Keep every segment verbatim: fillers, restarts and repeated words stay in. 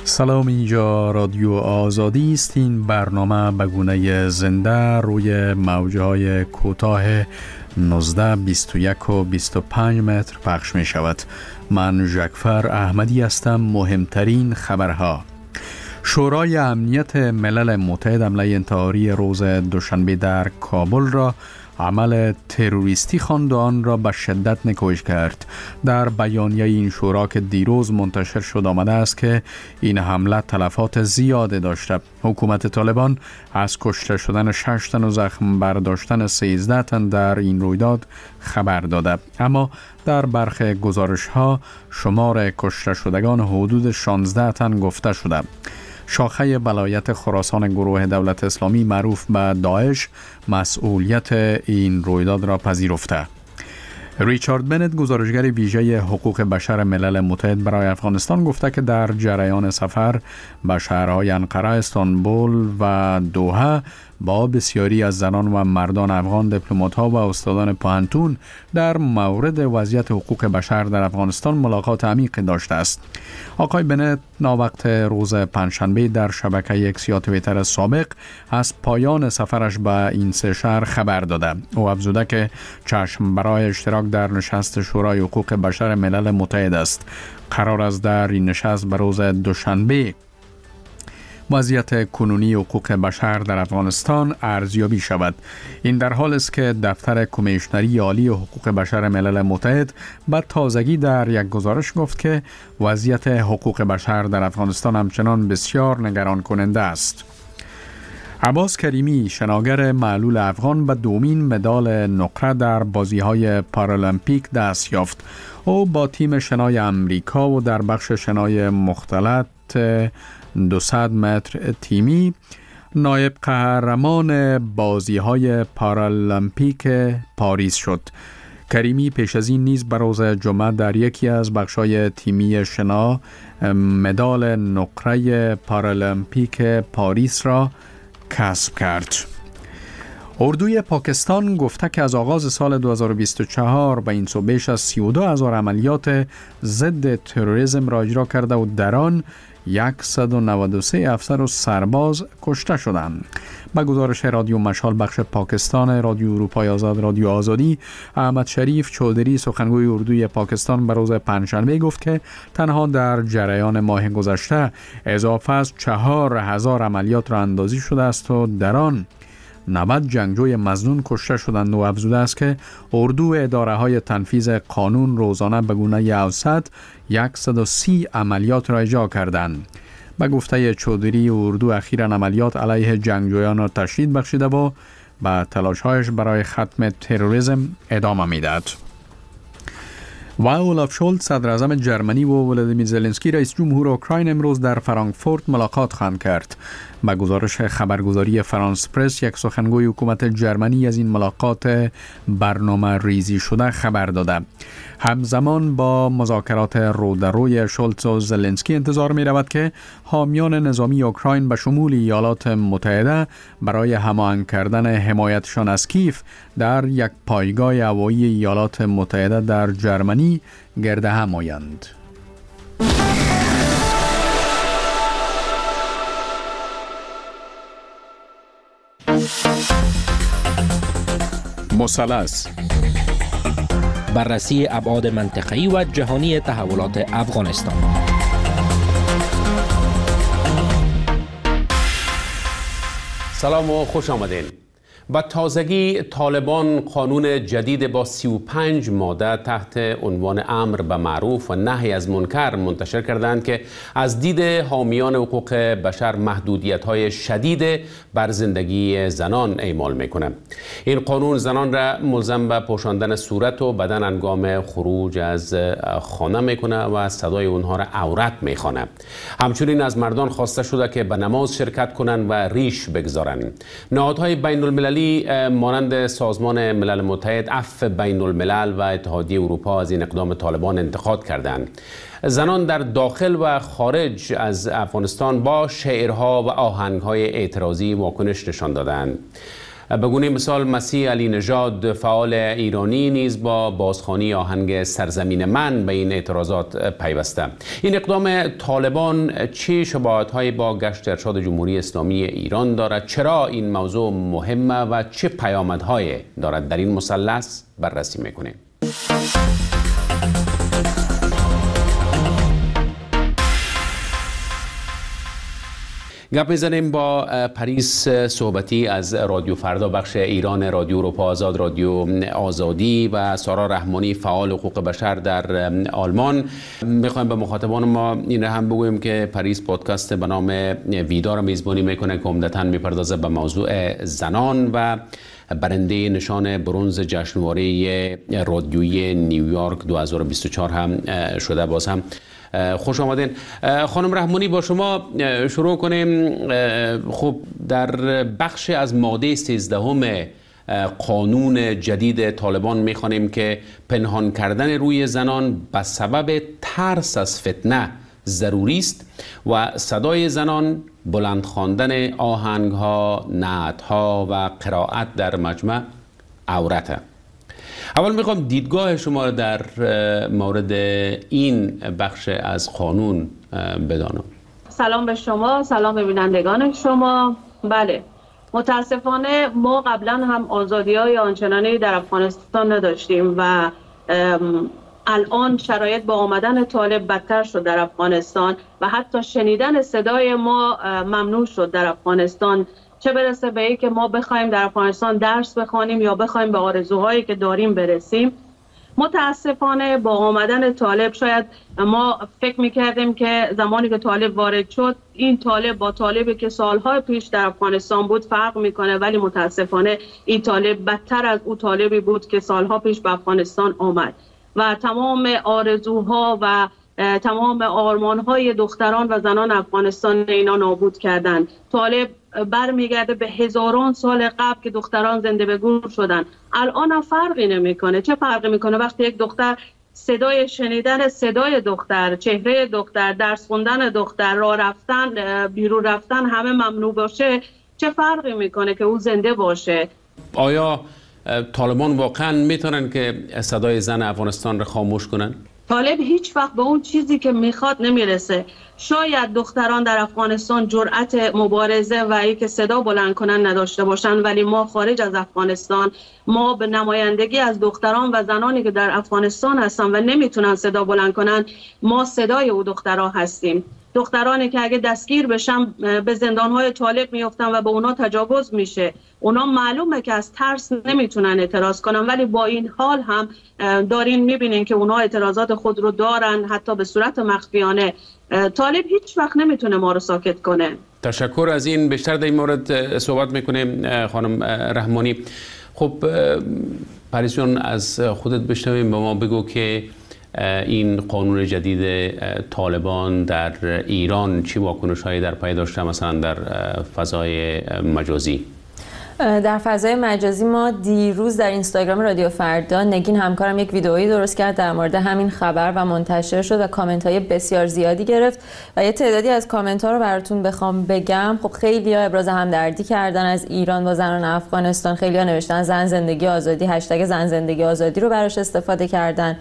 سلام، اینجا رادیو آزادی است. این برنامه به گونه زنده روی موجهای کوتاه نوزده، بیست و یک و بیست و پنج متر پخش می شود. من ژکفر احمدی هستم. مهمترین خبرها: شورای امنیت ملل متحد حمله انتحاری روز دوشنبه در کابل را عمل تروریستی خواند و آن را به شدت نکوهش کرد. در بیانیه این شورا که دیروز منتشر شد آمده است که این حمله تلفات زیاده داشته. حکومت طالبان از کشته شدن شش تن و زخم برداشتن سیزده تن در این رویداد خبر داده، اما در برخی گزارش ها شمار کشته شدگان حدود شانزده تن گفته شده. شاخه ولایت خراسان گروه دولت اسلامی معروف به داعش مسئولیت این رویداد را پذیرفته. ریچارد بنت، گزارشگر ویژه حقوق بشر ملل متحد برای افغانستان، گفته که در جریان سفر به شهرهای انقره، استانبول و دوحه با بسیاری از زنان و مردان افغان، دیپلمات‌ها و استادان پوهنتون در مورد وضعیت حقوق بشر در افغانستان ملاقات عمیق داشته است. آقای بنت ناوقت روز پنجشنبه در شبکه ایکس یا توییتر سابق از پایان سفرش به این سه شهر خبر داده. او افزوده که چشم برای اشتراک در نشست شورای حقوق بشر ملل متحد است. قرار است در این نشست به روز دوشنبه وضعیت کنونی حقوق بشر در افغانستان ارزیابی شود. این در حال است که دفتر کمیشنری عالی حقوق بشر ملل متحد به تازگی در یک گزارش گفت که وضعیت حقوق بشر در افغانستان همچنان بسیار نگران کننده است. عباس کریمی، شناگر معلول افغان، به دومین مدال نقره در بازی‌های پارالمپیک دست یافت. او با تیم شنای امریکا و در بخش شنای مختلط دویست متر تیمی نایب قهرمان بازی‌های پارالمپیک پاریس شد. کریمی پیش از این نیز به روز جمعه در یکی از بخش‌های تیمی شنا مدال نقره پارالمپیک پاریس را کسب کرد. اردوی پاکستان گفته که از آغاز سال دو هزار و بیست و چهار به این سو بیش از سی و دو هزار عملیات ضد تروریسم را اجرا کرده و در آن صد و نود و سه افسر و سرباز کشته شدند. با گزارش رادیو مشال بخش پاکستان رادیو اروپای آزاد رادیو آزادی، احمد شریف چودری، سخنگوی اردوی پاکستان، به روز پنجشنبه گفت که تنها در جریان ماه گذشته اضافه از چهار هزار عملیات را اندازی شده است و در آن نود جنگجوی مظنون کشته شدند و افزوده است که اردو اداره های تنفیذ قانون روزانه به گونه اوسط صد و سی عملیات را اجرا کردند. به گفته چودری، اردو اخیراً عملیات علیه جنگجویان را تشدید بخشیده و به تلاش‌هایش برای ختم تروریسم ادامه می‌دهد. و اولاف شولز، صدر اعظم جرمنی، و ولادیمیر زلنسکی، رئیس جمهور اوکراین، امروز در فرانکفورت ملاقات خواهند کرد. با گزارش خبرگزاری فرانس پرس، یک سخنگوی حکومت جرمنی از این ملاقات برنامه ریزی شده خبر داده. همزمان با مذاکرات رو در روی شولز و زلنسکی انتظار می رود که حامیان نظامی اوکراین به شمول ایالات متحده برای هماهنگ کردن حمایتشان از کیف در یک پایگاه هوایی ایالات متحده در جرمنی گرد هم آیند. مثلث: بررسی ابعاد منطقه‌ای و جهانی تحولات افغانستان. سلام و خوش آمدین. با تازگی طالبان قانون جدید با سی و پنج ماده تحت عنوان امر به معروف و نهی از منکر منتشر کردند که از دید حامیان حقوق بشر محدودیت‌های شدید بر زندگی زنان اعمال می‌کند. این قانون زنان را ملزم به پوشاندن صورت و بدن هنگام خروج از خانه می‌کند و از صدای اونها را عورت می‌خواند. همچنین از مردان خواسته شده که به نماز شرکت کنند و ریش بگذارند. نهادهای بین‌المللی مانند سازمان ملل متحد، عفو بین الملل و اتحادیه اروپا از این اقدام طالبان انتقاد کردند. زنان در داخل و خارج از افغانستان با شعرها و آهنگهای اعتراضی واکنش نشان دادند. به گونه مثال مسیح علی نژاد فعال ایرانی نیز با بازخوانی آهنگ سرزمین من به این اعتراضات پیوسته. این اقدام طالبان چه شباهت‌هایی با گشت ارشاد جمهوری اسلامی ایران دارد؟ چرا این موضوع مهمه و چه پیامدهایی دارد؟ در این مثلث بررسی می‌کنیم. گپ میزنیم با پریس صحبتی از رادیو فردا بخش ایران، رادیو اروپا آزاد، رادیو آزادی و سارا رحمانی فعال حقوق بشر در آلمان. میخوایم به مخاطبان ما این هم بگویم که پریس پادکست به نام ویدا را میزبانی میکنه که عمدتاً میپردازه به موضوع زنان و برنده نشان برنز جشنواره رادیویی نیویورک دو هزار و بیست و چهار هم شده. باز هم خوش آمدین. خانم رحمانی، با شما شروع کنیم. خب در بخش از ماده سیزدهم قانون جدید طالبان میخوانیم که پنهان کردن روی زنان به سبب ترس از فتنه ضروری است و صدای زنان، بلند خواندن آهنگ‌ها، نعت‌ها و قرائت در مجمع عورته. اول میخوام دیدگاه شما را در مورد این بخش از قانون بدانم. سلام به شما، سلام به بینندگان شما. بله، متاسفانه ما قبلا هم آزادی‌های آنچنانی در افغانستان نداشتیم و الان شرایط با آمدن طالب بدتر شد در افغانستان و حتی شنیدن صدای ما ممنوع شد در افغانستان، چه برسه به این که ما بخوایم در افغانستان درس بخوانیم یا بخوایم به آرزوهایی که داریم برسیم. متاسفانه با آمدن طالب شاید ما فکر میکردیم که زمانی که طالب وارد شد این طالب با طالبی که سالهای پیش در افغانستان بود فرق میکنه، ولی متاسفانه این طالب بدتر از اون طالبی بود که سالها پیش به افغانستان آمد و تمام آرزوها و تمام آرمانهای دختران و زنان افغانستان اینا نابود کردن. طالب برمیگرده به هزاران سال قبل که دختران زنده به گور شدن. الان هم فرقی نمیکنه. چه فرقی میکنه وقتی یک دختر صدای شنیدن صدای دختر، چهره دختر، درس خوندن دختر، راه رفتن، بیرون رفتن همه ممنوع باشه؟ چه فرقی میکنه که او زنده باشه؟ آیا طالبان واقعا میتونن که صدای زن افغانستان رو خاموش کنن؟ طالب هیچ وقت به اون چیزی که میخواد نمیرسه. شاید دختران در افغانستان جرأت مبارزه و اینکه صدا بلند کنن نداشته باشن، ولی ما خارج از افغانستان، ما به نمایندگی از دختران و زنانی که در افغانستان هستن و نمیتونن صدا بلند کنن، ما صدای او دخترها هستیم. دخترانی که اگه دستگیر بشن به زندانهای طالب میافتن و به اونا تجاوز میشه. اونا معلومه که از ترس نمیتونن اعتراض کنن، ولی با این حال هم دارین میبینین که اونا اعتراضات خود رو دارن، حتی به صورت مخفیانه. طالب هیچ وقت نمیتونه ما رو ساکت کنه. تشکر از این. بیشتر در این مورد صحبت میکنیم خانم رحمانی. خب پریسون، از خودت بشنویم، به ما بگو که این قانون جدید طالبان در ایران چی واکنش‌هایی در پی داشته، مثلا در فضای مجازی؟ در فضای مجازی ما دیروز در اینستاگرام رادیو فردا نگین همکارم یک ویدئویی درست کرد در مورد همین خبر و منتشر شد و کامنت های بسیار زیادی گرفت و یه تعدادی از کامنت ها رو براتون بخوام بگم. خب خیلی ها ابراز همدردی کردن از ایران با زنان افغانستان، خیلی ها نوشتن زن زندگی آزادی، هشتگ زن زندگی آزادی رو براش استفاده کردن.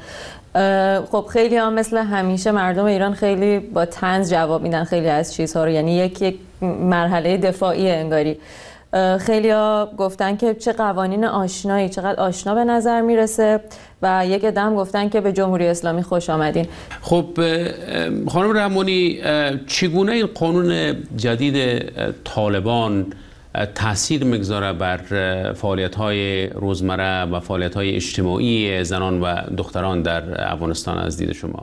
خب خیلی ها مثل همیشه مردم ایران خیلی با طنز جواب میدن خیلی از چیزها رو، یعنی یک یک مرحله دفاعی انگاری. خیلی ها گفتن که چه قوانین آشنایی، چقدر آشنا به نظر میرسه و یک عدم گفتن که به جمهوری اسلامی خوش آمدین. خب خانم رحمانی، چگونه این قانون جدید طالبان تأثیر میگذاره بر فعالیت‌های روزمره و فعالیت‌های اجتماعی زنان و دختران در افغانستان از دید شما؟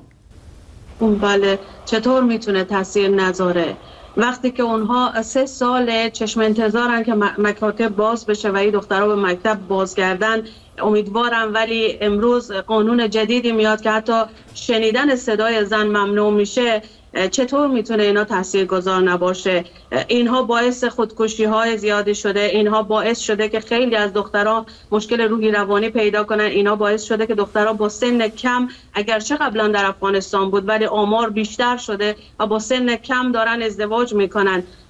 بله، چطور میتونه تأثیر نذاره؟ وقتی که اونها سه سال چشم انتظارن که مکاتب باز بشه و این دخترها به مکتب بازگردن، امیدوارم، ولی امروز قانون جدیدی میاد که حتی شنیدن صدای زن ممنوع میشه. چطور میتونه اینا تاثیرگذار نباشه؟ اینها باعث خودکشی های زیادی شده، اینها باعث شده که خیلی از دخترها مشکل روحی روانی پیدا کنن، اینا باعث شده که دخترها با سن کم، اگرچه قبلا در افغانستان بود ولی آمار بیشتر شده و با سن کم دارن ازدواج میکنن.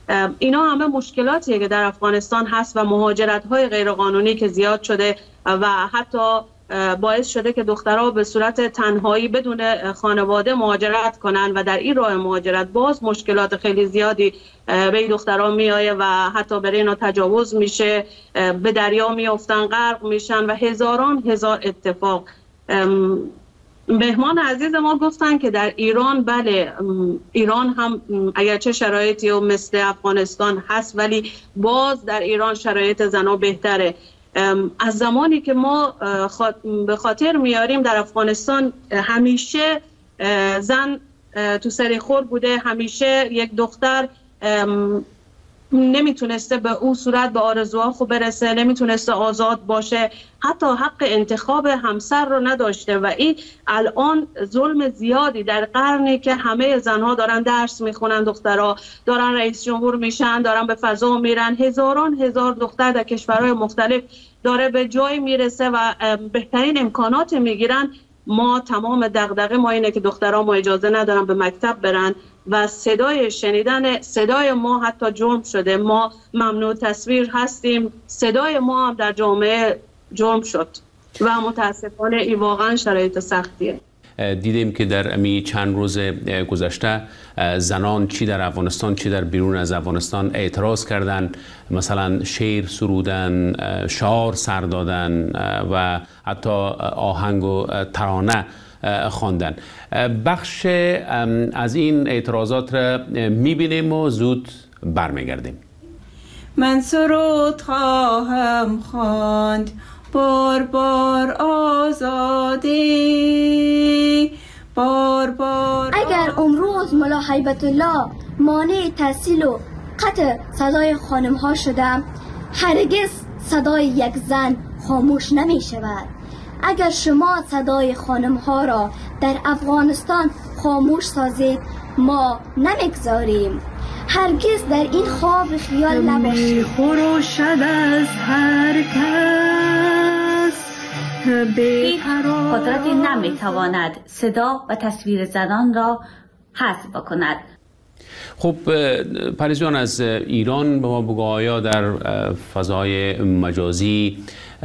اینا همه مشکلاتیه که در افغانستان هست و مهاجرت‌های غیرقانونی که زیاد شده و حتی باعث شده که دخترها به صورت تنهایی بدون خانواده مهاجرت کنن و در این راه مهاجرت باز مشکلات خیلی زیادی به این دخترها میآیه و حتی برای اینا تجاوز میشه، به دریا میافتن، غرق میشن و هزاران هزار اتفاق. مهمان عزیز ما گفتن که در ایران بله، ایران هم اگرچه شرایطی و مثل افغانستان هست ولی باز در ایران شرایط زنها بهتره. از زمانی که ما به خاطر میاریم در افغانستان همیشه زن تو سر خور بوده، همیشه یک دختر نمیتونسته به اون صورت به آرزوها خوب برسه، نمیتونسته آزاد باشه، حتی حق انتخاب همسر رو نداشته و این الان ظلم زیادی در قرنی که همه زنها دارن درس میخونن، دخترها دارن رئیس جمهور میشن، دارن به فضا میرن، هزاران هزار دختر در کشورهای مختلف داره به جای میرسه و بهترین امکانات میگیرن. ما تمام دغدغه ما اینه که دخترها ما اجازه ندارن به مکتب برن و صدای شنیدن صدای ما حتی جرم شده، ما ممنوع تصویر هستیم، صدای ما هم در جامعه جرم شد و متاسفانه این واقعا شرایط سختیه. دیدیم که در امی چند روز گذشته زنان چی در افغانستان چی در بیرون از افغانستان اعتراض کردن، مثلا شعر سرودن، شعار سر دادن و حتی آهنگ و ترانه خواندن. بخش از این اعتراضات را میبینیم و زود برمیگردیم. من سرود خواهم خواند بار بار آزادی، بار بار اگر امروز ملا هیبت الله مانع تحصیل و قطع صدای خانم ها شدم، هرگز صدای یک زن خاموش نمی شود. اگر شما صدای خانم ها را در افغانستان خاموش سازید، ما نمیگذاریم. هرگز در این خواب خیال نباشید. خروشد از هر کس هیچ قدرتی نمیتواند صدا و تصویر زنان را حذف بکند. خب پریز جان، از ایران به ما بگو، آیا در فضای مجازی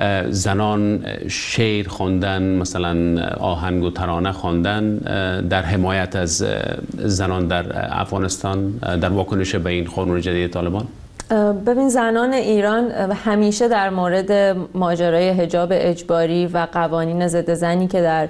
زنان شعر خواندن، مثلا آهنگ و ترانه خواندن در حمایت از زنان در افغانستان در واکنش به این قانون جدید طالبان؟ ببین، زنان ایران همیشه در مورد ماجرای حجاب اجباری و قوانین ضد زنی که در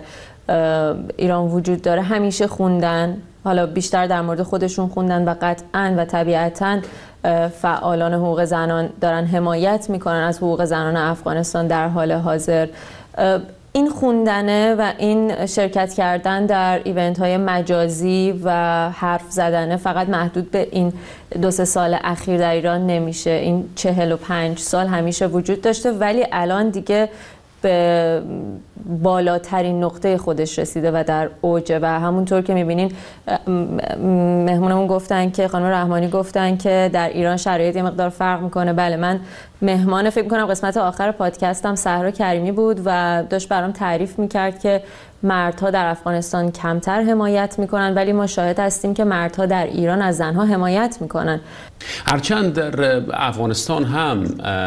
ایران وجود داره همیشه خوندن، حالا بیشتر در مورد خودشون خوندن و قطعاً و طبیعتاً فعالان حقوق زنان دارن حمایت میکنن از حقوق زنان افغانستان در حال حاضر. این خوندنه و این شرکت کردن در ایونت های مجازی و حرف زدنه فقط محدود به این دو سه سال اخیر در ایران نمیشه. این چهل و پنج سال همیشه وجود داشته ولی الان دیگه به بالاترین نقطه خودش رسیده و در اوجه و همونطور که میبینین مهمونمون گفتن که خانم رحمانی گفتن که در ایران شرایط یه مقدار فرق میکنه. بله، من مهمان فکر میکنم قسمت آخر پادکستم سهرا کریمی بود و داشت برام تعریف میکرد که مردها در افغانستان کمتر حمایت میکنن ولی ما شاهد هستیم که مردها در ایران از زنها حمایت میکنن. هرچند در افغانستان هم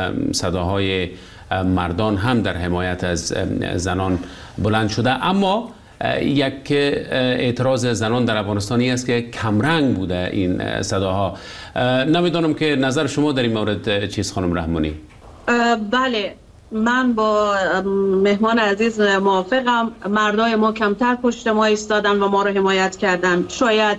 صداهای مردان هم در حمایت از زنان بلند شده، اما یک اعتراض زنان در افغانستانی است که کمرنگ بوده این صداها. نمیدونم که نظر شما در این مورد چیست خانم رحمانی؟ بله، من با مهمان عزیز موافقم. مردای ما کمتر پشت ما ایستادن و ما رو حمایت کردن. شاید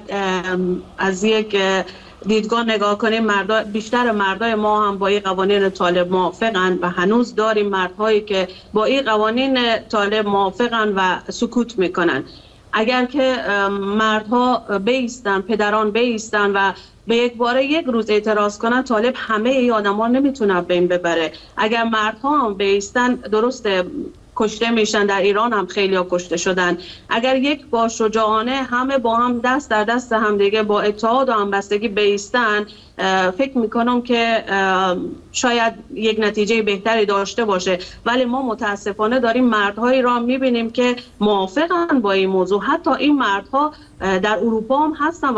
از یک دیدگاه نگاه کنیم مردا، بیشتر مردای ما هم با این قوانین طالب موافقن و هنوز داریم مردهایی که با این قوانین طالب موافقن و سکوت میکنن. اگر که مردها بیستن، پدران بیستن و به یک باره یک روز اعتراض کنن، طالب همه ای آدما نمیتونه بین ببره. اگر مردها هم بیستن، درسته کشته میشن، در ایران هم خیلی ها کشته شدن. اگر یک با شجاعانه همه با هم دست در دست هم دیگه با اتحاد و همبستگی بیستن، فکر میکنم که شاید یک نتیجه بهتری داشته باشه. ولی ما متاسفانه داریم مردهایی را میبینیم که موافقن با این موضوع. حتی این مردها در اروپا هم هستن و